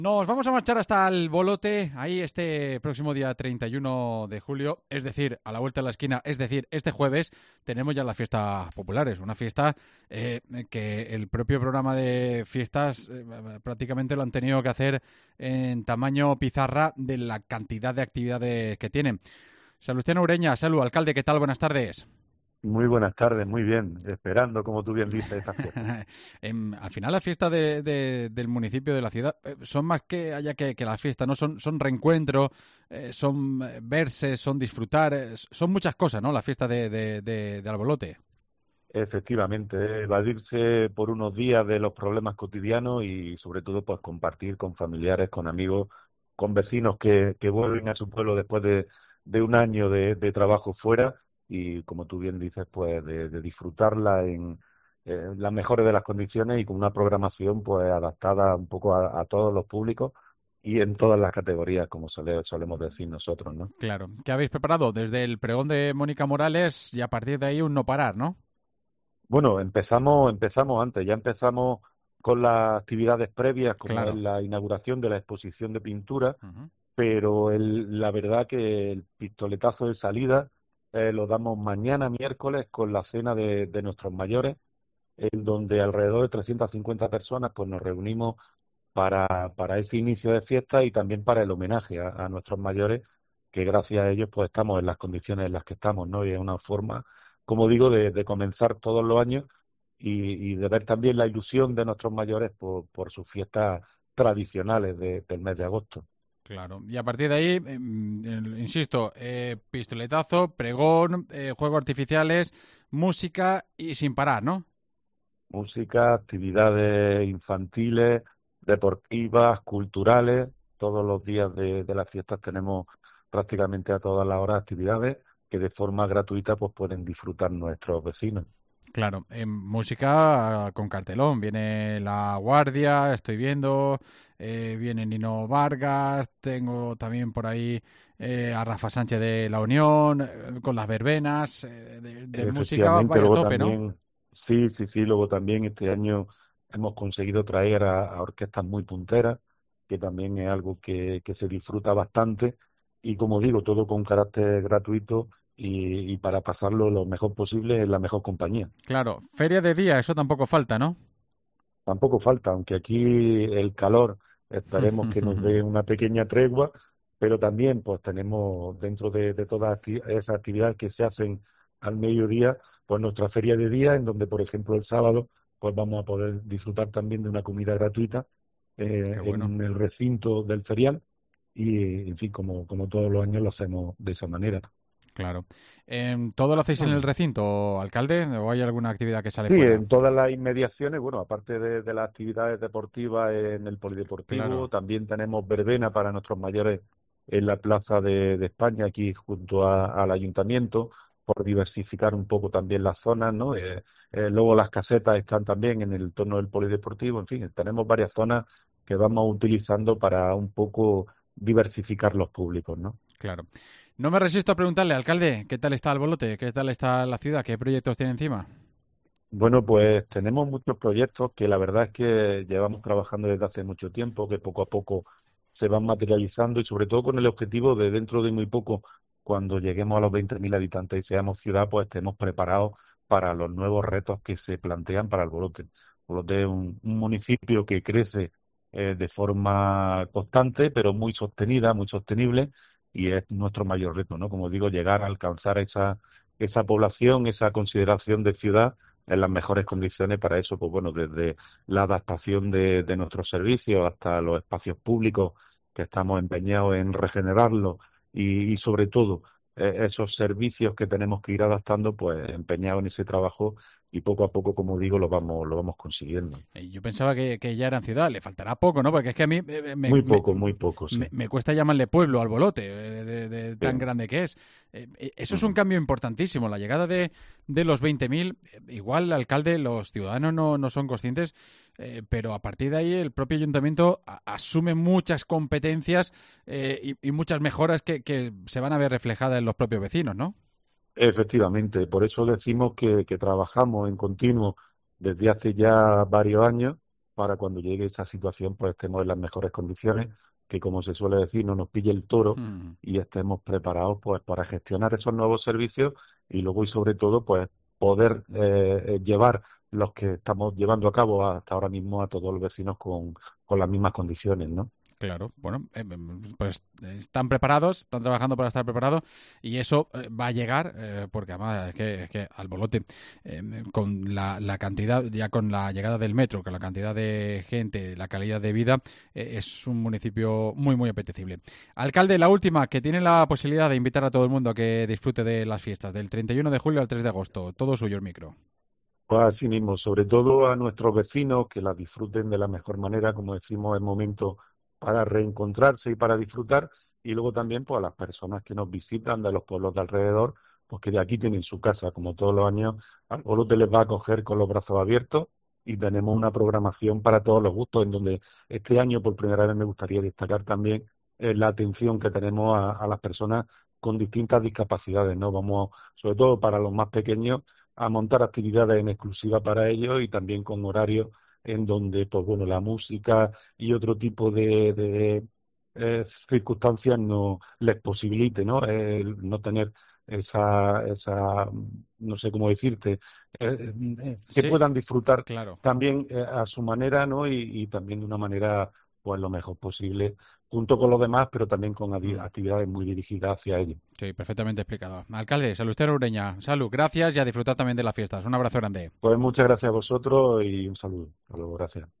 Nos vamos a marchar hasta el Bolote, ahí este próximo día 31 de julio, es decir, a la vuelta de la esquina, es decir, este jueves tenemos ya las fiestas populares, una fiesta que el propio programa de fiestas prácticamente lo han tenido que hacer en tamaño pizarra de la cantidad de actividades que tienen. Salustiano Ureña, salud, alcalde, ¿qué tal? Buenas tardes. Muy buenas tardes, muy bien. Esperando, como tú bien dices, esta fiesta. Al final las fiestas del municipio, de la ciudad, son más que haya que las fiestas, ¿no? Son reencuentro, son verse, son disfrutar, son muchas cosas, ¿no? La fiesta de Albolote. Efectivamente, evadirse por unos días de los problemas cotidianos y sobre todo pues compartir con familiares, con amigos, con vecinos que vuelven a su pueblo después de un año de trabajo fuera y como tú bien dices, pues de disfrutarla en las mejores de las condiciones y con una programación pues adaptada un poco a todos los públicos y en todas las categorías, como solemos decir nosotros, ¿no? Claro. ¿Qué habéis preparado? Desde el pregón de Mónica Morales y a partir de ahí un no parar, ¿no? Bueno, empezamos antes, ya empezamos con las actividades previas, como es Claro. la inauguración de la exposición de pintura, Ujú. pero la verdad que el pistoletazo de salida lo damos mañana miércoles con la cena de nuestros mayores, en donde alrededor de 350 personas pues nos reunimos para ese inicio de fiesta y también para el homenaje a nuestros mayores, que gracias a ellos pues estamos en las condiciones en las que estamos, ¿no? Y es una forma, como digo, de comenzar todos los años y de ver también la ilusión de nuestros mayores por sus fiestas tradicionales del mes de agosto. Claro. Y a partir de ahí, insisto, pistoletazo, pregón, juegos artificiales, música y sin parar, ¿no? Música, actividades infantiles, deportivas, culturales. Todos los días de las fiestas tenemos prácticamente a todas las horas actividades que de forma gratuita pues pueden disfrutar nuestros vecinos. Claro, en música con cartelón. Viene La Guardia, estoy viendo, viene Nino Vargas, tengo también por ahí a Rafa Sánchez de La Unión, con las verbenas, de música, Efectivamente, vaya a luego tope, ¿no? también, sí, luego también este año hemos conseguido traer a orquestas muy punteras, que también es algo que se disfruta bastante y como digo, todo con carácter gratuito y para pasarlo lo mejor posible en la mejor compañía. Claro, feria de día, eso tampoco falta, ¿no? Tampoco falta, aunque aquí el calor esperemos que nos dé una pequeña tregua, pero también pues tenemos dentro de todas esas actividades que se hacen al mediodía, pues nuestra feria de día, en donde por ejemplo el sábado pues vamos a poder disfrutar también de una comida gratuita Qué bueno. en el recinto del ferial y en fin, como todos los años lo hacemos de esa manera. Claro. ¿Todo lo hacéis en el recinto, alcalde? ¿O hay alguna actividad que sale Sí, fuera? en todas las inmediaciones, bueno, aparte de las actividades deportivas en el polideportivo, Claro. también tenemos verbena para nuestros mayores en la Plaza de España, aquí junto al ayuntamiento, por diversificar un poco también las zonas, ¿no? Luego las casetas están también en el entorno del polideportivo, en fin, tenemos varias zonas que vamos utilizando para un poco diversificar los públicos, ¿no? Claro. No me resisto a preguntarle, alcalde, ¿qué tal está el Bolote? ¿Qué tal está la ciudad? ¿Qué proyectos tiene encima? Bueno, pues tenemos muchos proyectos que la verdad es que llevamos trabajando desde hace mucho tiempo, que poco a poco se van materializando y sobre todo con el objetivo de dentro de muy poco, cuando lleguemos a los 20.000 habitantes y seamos ciudad, pues estemos preparados para los nuevos retos que se plantean para el Bolote. Bolote es un municipio que crece de forma constante, pero muy sostenida, muy sostenible y es nuestro mayor reto, ¿no? Como digo, llegar a alcanzar esa población, esa consideración de ciudad en las mejores condiciones para eso, pues bueno, desde la adaptación de nuestros servicios hasta los espacios públicos que estamos empeñados en regenerarlos y sobre todo esos servicios que tenemos que ir adaptando, pues empeñados en ese trabajo y poco a poco, como digo, lo vamos consiguiendo. Yo pensaba que ya era en ciudad, le faltará poco, ¿no? Porque es que a mí Muy poco, sí. me cuesta llamarle pueblo al Bolote, de tan Bien. grande que es. Eso es un Ujú. cambio importantísimo, la llegada de los 20.000. Igual el alcalde, los ciudadanos no son conscientes, pero a partir de ahí el propio ayuntamiento asume muchas competencias y muchas mejoras que se van a ver reflejadas en los propios vecinos, ¿no? Efectivamente, por eso decimos que trabajamos en continuo desde hace ya varios años para cuando llegue esa situación, pues estemos en las mejores condiciones, que como se suele decir, no nos pille el toro Mm. y estemos preparados pues para gestionar esos nuevos servicios y luego y sobre todo pues poder llevar los que estamos llevando a cabo hasta ahora mismo a todos los vecinos con las mismas condiciones, ¿no? Claro, bueno, pues están preparados, están trabajando para estar preparados y eso va a llegar, porque además es que al Bolote, con la cantidad, ya con la llegada del metro, con la cantidad de gente, la calidad de vida, es un municipio muy, muy apetecible. Alcalde, la última, que tiene la posibilidad de invitar a todo el mundo a que disfrute de las fiestas, del 31 de julio al 3 de agosto. Todo suyo el micro. Pues así mismo, sobre todo a nuestros vecinos que la disfruten de la mejor manera, como decimos, es momento para reencontrarse y para disfrutar, y luego también pues a las personas que nos visitan de los pueblos de alrededor, pues que de aquí tienen su casa, como todos los años, Albolote les va a acoger con los brazos abiertos y tenemos una programación para todos los gustos, en donde este año por primera vez me gustaría destacar también la atención que tenemos a las personas con distintas discapacidades, ¿no? Vamos, sobre todo para los más pequeños, a montar actividades en exclusiva para ellos y también con horarios en donde, pues bueno, la música y otro tipo circunstancias no les posibilite, ¿no? No tener esa, no sé cómo decirte, que Sí, puedan disfrutar claro. también a su manera, ¿no? Y también de una manera, pues lo mejor posible, junto con los demás, pero también con Mm. actividades muy dirigidas hacia ellos. Sí, perfectamente explicado. Alcalde, Salustero Ureña, salud, gracias y a disfrutar también de las fiestas. Un abrazo grande. Pues muchas gracias a vosotros y un saludo. Hasta luego, gracias.